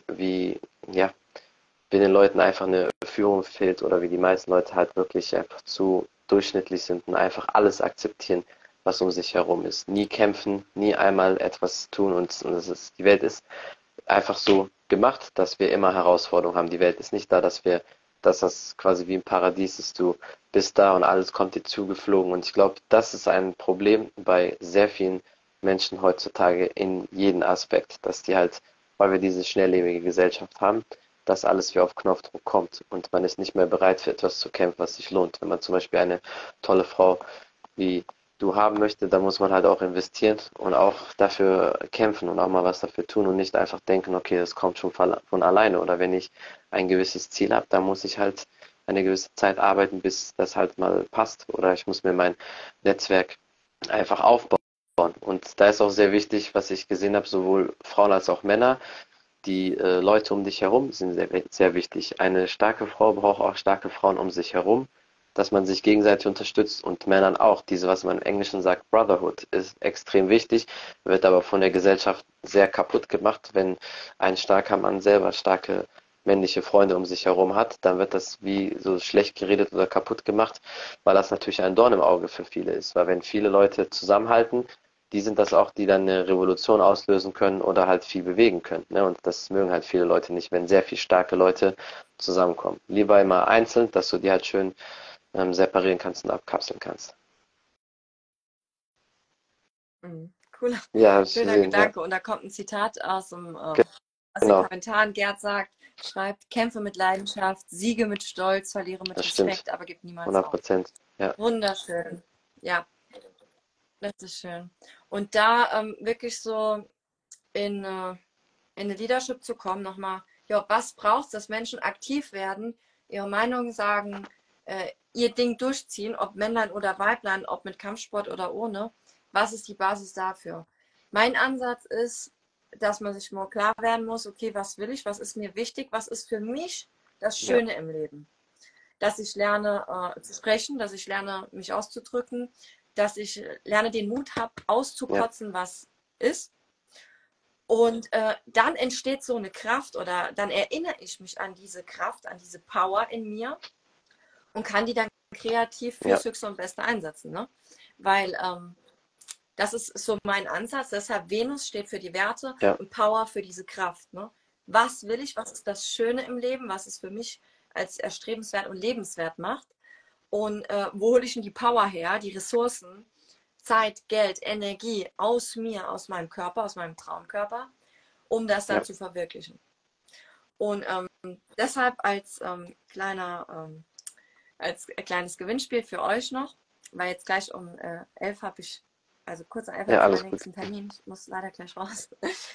ja, wie den Leuten einfach eine Führung fehlt oder wie die meisten Leute halt wirklich einfach zu durchschnittlich sind und einfach alles akzeptieren, was um sich herum ist. Nie kämpfen, nie einmal etwas tun die Welt ist einfach so gemacht, dass wir immer Herausforderungen haben. Die Welt ist nicht da, dass das quasi wie ein Paradies ist. Du bist da und alles kommt dir zugeflogen. Und ich glaube, das ist ein Problem bei sehr vielen Menschen heutzutage in jedem Aspekt, dass die halt, weil wir diese schnelllebige Gesellschaft haben, dass alles wie auf Knopfdruck kommt und man ist nicht mehr bereit für etwas zu kämpfen, was sich lohnt. Wenn man zum Beispiel eine tolle Frau wie du haben möchte, dann muss man halt auch investieren und auch dafür kämpfen und auch mal was dafür tun und nicht einfach denken, okay, das kommt schon von alleine. Oder wenn ich ein gewisses Ziel habe, dann muss ich halt eine gewisse Zeit arbeiten, bis das halt mal passt. Oder ich muss mir mein Netzwerk einfach aufbauen. Und da ist auch sehr wichtig, was ich gesehen habe, sowohl Frauen als auch Männer, die Leute um dich herum sind sehr wichtig. Eine starke Frau braucht auch starke Frauen um sich herum, dass man sich gegenseitig unterstützt und Männern auch. Diese, was man im Englischen sagt, Brotherhood, ist extrem wichtig, wird aber von der Gesellschaft sehr kaputt gemacht. Wenn ein starker Mann selber starke männliche Freunde um sich herum hat, dann wird das wie so schlecht geredet oder kaputt gemacht, weil das natürlich ein Dorn im Auge für viele ist. Weil wenn viele Leute zusammenhalten, die sind das auch, die dann eine Revolution auslösen können oder halt viel bewegen können. Ne? Und das mögen halt viele Leute nicht, wenn sehr viel starke Leute zusammenkommen. Lieber immer einzeln, dass du die halt schön separieren kannst und abkapseln kannst. Cooler, Ja, habe ich schöner gesehen, ja. Gedanke. Und da kommt ein Zitat aus den Genau, Kommentaren. Gerd schreibt, kämpfe mit Leidenschaft, siege mit Stolz, verliere mit das stimmt. Respekt, aber gib niemals auf. 100%. Ja, Wunderschön. Ja, das ist schön. Und da wirklich so in eine Leadership zu kommen, nochmal, ja, was braucht es, dass Menschen aktiv werden, ihre Meinung sagen, ihr Ding durchziehen, ob Männlein oder Weiblein, ob mit Kampfsport oder ohne. Was ist die Basis dafür? Mein Ansatz ist, dass man sich mal klar werden muss, okay, was will ich, was ist mir wichtig, was ist für mich das ja, Schöne im Leben. Dass ich lerne zu sprechen, dass ich lerne, mich auszudrücken, dass ich lerne, den Mut habe, ja, auszukotzen, was ist. Und dann entsteht so eine Kraft oder dann erinnere ich mich an diese Kraft, an diese Power in mir und kann die dann kreativ ja, fürs Höchste und Beste einsetzen. Ne? Weil das ist so mein Ansatz. Deshalb Venus steht für die Werte ja, und Power für diese Kraft. Ne? Was will ich? Was ist das Schöne im Leben? Was es für mich als erstrebenswert und lebenswert macht? Und wo hole ich denn die Power her, die Ressourcen, Zeit, Geld, Energie aus mir, aus meinem Körper, aus meinem Traumkörper, um das dann ja. zu verwirklichen. Und deshalb als kleines Gewinnspiel für euch noch, weil jetzt gleich um 11 habe ich, also kurz nach 11 Ja, habe ich alles meinen gut. nächsten Termin, ich muss leider gleich raus.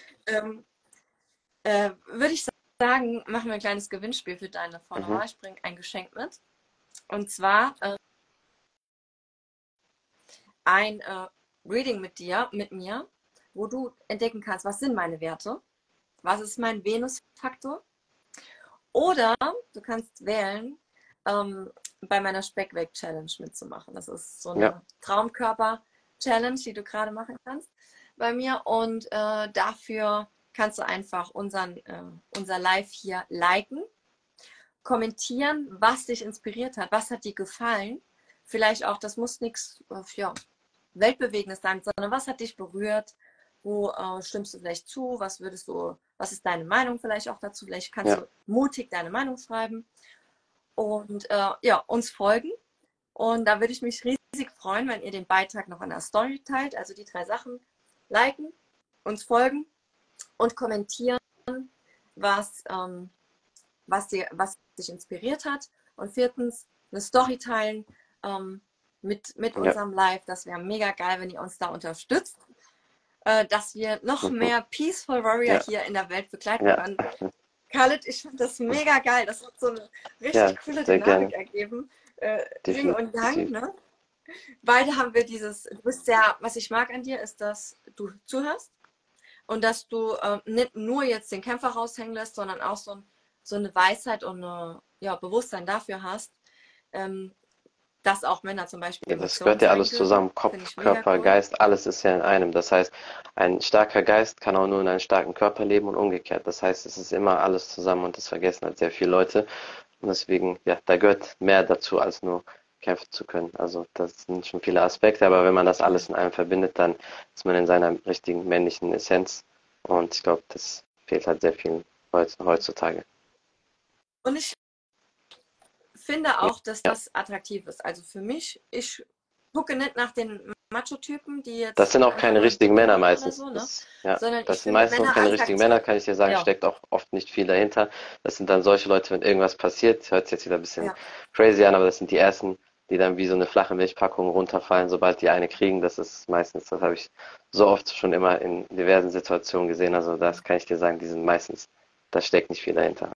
Würde ich sagen, machen wir ein kleines Gewinnspiel für deine Mhm, Follower. Ich bringe ein Geschenk mit. Und zwar ein Reading mit mir, wo du entdecken kannst, was sind meine Werte, was ist mein Venus-Faktor. Oder du kannst wählen, bei meiner Speckweg-Challenge mitzumachen. Das ist so ja, eine Traumkörper-Challenge, die du gerade machen kannst bei mir. Und dafür kannst du einfach unser Live hier liken, kommentieren, was dich inspiriert hat, was hat dir gefallen. Vielleicht auch, das muss nichts, ja, Weltbewegendes sein, sondern was hat dich berührt? Wo stimmst du vielleicht zu? Was ist deine Meinung vielleicht auch dazu? Vielleicht kannst Ja, du mutig deine Meinung schreiben und ja, uns folgen. Und da würde ich mich riesig freuen, wenn ihr den Beitrag noch in der Story teilt. Also die 3 Sachen: liken, uns folgen und kommentieren, was dich inspiriert hat. Und 4. eine Story teilen mit ja, unserem Live. Das wäre mega geil, wenn ihr uns da unterstützt, dass wir noch mhm, mehr Peaceful Warrior ja, hier in der Welt begleiten ja, können. Khalid, ich finde das mega geil. Das hat so eine richtig ja, coole sehr Dynamik gerne, ergeben. Yin und Yang, definitiv. ne? Beide haben wir du bist sehr, was ich mag an dir, ist, dass du zuhörst und dass du nicht nur jetzt den Kämpfer raushängen lässt, sondern auch so eine Weisheit und ja, Bewusstsein dafür hast, ähm, dass auch Männer zum Beispiel Ja, das Emotionen gehört ja zeigen alles dürfen. zusammen. Finde Kopf, ich mega Körper, cool. Geist, alles ist ja in einem. Das heißt, ein starker Geist kann auch nur in einem starken Körper leben und umgekehrt. Das heißt, es ist immer alles zusammen und das vergessen halt sehr viele Leute. Und deswegen, ja, da gehört mehr dazu, als nur kämpfen zu können. Also das sind schon viele Aspekte, aber wenn man das alles in einem verbindet, dann ist man in seiner richtigen männlichen Essenz. Und ich glaube, das fehlt halt sehr vielen heutzutage. Und ich finde auch, dass Ja. das attraktiv ist. Also für mich, ich gucke nicht nach den Macho-Typen, die Das jetzt sind auch einfach keine nur richtigen Dinge Männer machen oder meistens. so, ne? Das, ja, Sondern ich das sind finde meistens auch Männer keine richtigen Männer, attraktiv. kann ich dir sagen, Ja, steckt auch oft nicht viel dahinter. Das sind dann solche Leute, wenn irgendwas passiert, hört sich jetzt wieder ein bisschen ja. crazy an, aber das sind die ersten, die dann wie so eine flache Milchpackung runterfallen, sobald die eine kriegen. Das ist meistens, das habe ich so oft schon immer in diversen Situationen gesehen. Also das kann ich dir sagen, die sind meistens, da steckt nicht viel dahinter.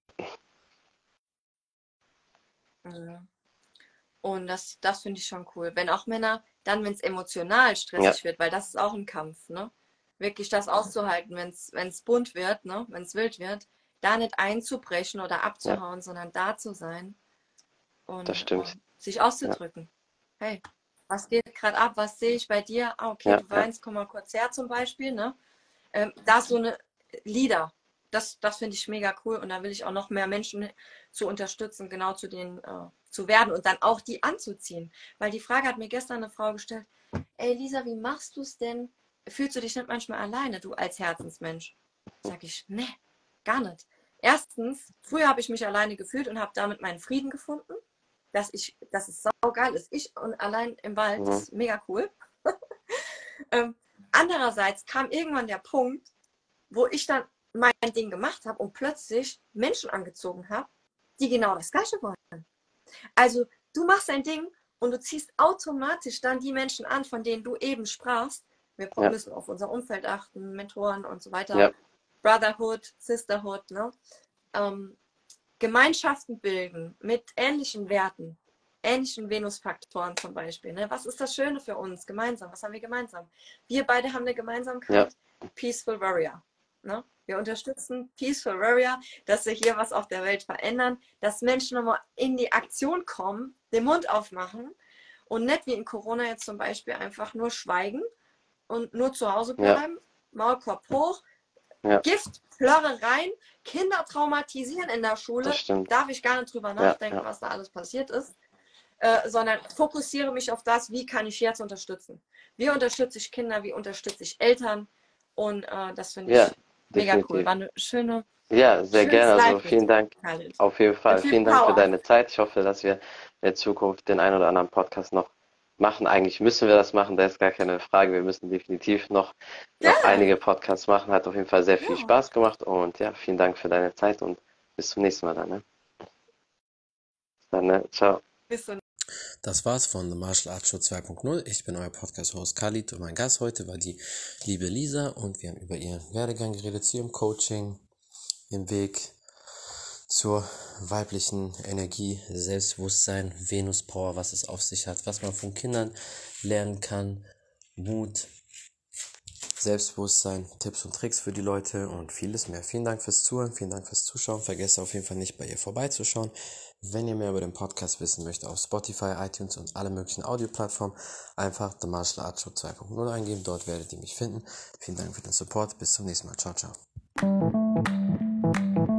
Mhm. Und das finde ich schon cool. Wenn auch Männer, dann, wenn es emotional Ja, stressig wird, weil das ist auch ein Kampf, ne? Wirklich das auszuhalten, wenn es bunt wird, ne? Wenn es wild wird, da nicht einzubrechen oder ja, abzuhauen, sondern da zu sein das und stimmt. sich Ja, auszudrücken. Hey, was geht gerade ab? Was sehe ich bei dir? Ah, okay, ja, du ja, weinst, komm mal kurz her zum Beispiel, ne? Da so eine Lieder, das finde ich mega cool und da will ich auch noch mehr Menschen zu unterstützen, genau zu denen zu werden und dann auch die anzuziehen. Weil die Frage hat mir gestern eine Frau gestellt: ey Lisa, wie machst du es denn? Fühlst du dich nicht manchmal alleine, du als Herzensmensch? Sag ich, ne, gar nicht. Erstens, früher habe ich mich alleine gefühlt und habe damit meinen Frieden gefunden, dass es saugeil ist. Ich und allein im Wald, das mhm, ist mega cool. Ähm, Andererseits kam irgendwann der Punkt, wo ich dann mein Ding gemacht habe und plötzlich Menschen angezogen habe, die genau das Gleiche wollen. Also du machst dein Ding und du ziehst automatisch dann die Menschen an, von denen du eben sprachst. Wir ja, müssen auf unser Umfeld achten, Mentoren und so weiter. ja, Brotherhood, Sisterhood, ne? Ähm, Gemeinschaften bilden mit ähnlichen Werten, ähnlichen Venus-Faktoren zum Beispiel. Ne? Was ist das Schöne für uns gemeinsam? Was haben wir gemeinsam? Wir beide haben eine ja, Gemeinsamkeit: Peaceful Warrior. Ne? Wir unterstützen Peaceful Warrior, dass wir hier was auf der Welt verändern, dass Menschen nochmal in die Aktion kommen, den Mund aufmachen und nicht wie in Corona jetzt zum Beispiel einfach nur schweigen und nur zu Hause ja, bleiben, Maulkorb hoch, ja, Gift, Plörre rein, Kinder traumatisieren in der das Schule, stimmt. darf ich gar nicht drüber Ja, nachdenken, ja, was da alles passiert ist, sondern fokussiere mich auf das, wie kann ich jetzt unterstützen. Wie unterstütze ich Kinder, wie unterstütze ich Eltern und das finde ja, ich mega cool. definitiv. War eine Ja, sehr schönes gerne. Also Live mit vielen dir, Dank. Khalid. Auf jeden Mit Fall. viel Vielen Dank für Power. deine Zeit. Ich hoffe, dass wir in der Zukunft den einen oder anderen Podcast noch machen. Eigentlich müssen wir das machen, da ist gar keine Frage. Wir müssen definitiv noch Ja, einige Podcasts machen. Hat auf jeden Fall sehr viel ja. Spaß gemacht und ja, vielen Dank für deine Zeit und bis zum nächsten Mal dann, ne? Dann, ne? Ciao. Bis zum Das war's von The Martial Arts Show 2.0. Ich bin euer Podcast-Host Khalid und mein Gast heute war die liebe Lisa und wir haben über ihren Werdegang geredet, zu ihrem Coaching, ihren Weg zur weiblichen Energie, Selbstbewusstsein, Venus-Power, was es auf sich hat, was man von Kindern lernen kann, Mut, Selbstbewusstsein, Tipps und Tricks für die Leute und vieles mehr. Vielen Dank fürs Zuhören, vielen Dank fürs Zuschauen. Vergesst auf jeden Fall nicht, bei ihr vorbeizuschauen. Wenn ihr mehr über den Podcast wissen möchtet, auf Spotify, iTunes und alle möglichen Audioplattformen einfach The Martial Arts Show 2.0 eingeben. Dort werdet ihr mich finden. Vielen Dank für den Support. Bis zum nächsten Mal. Ciao, ciao.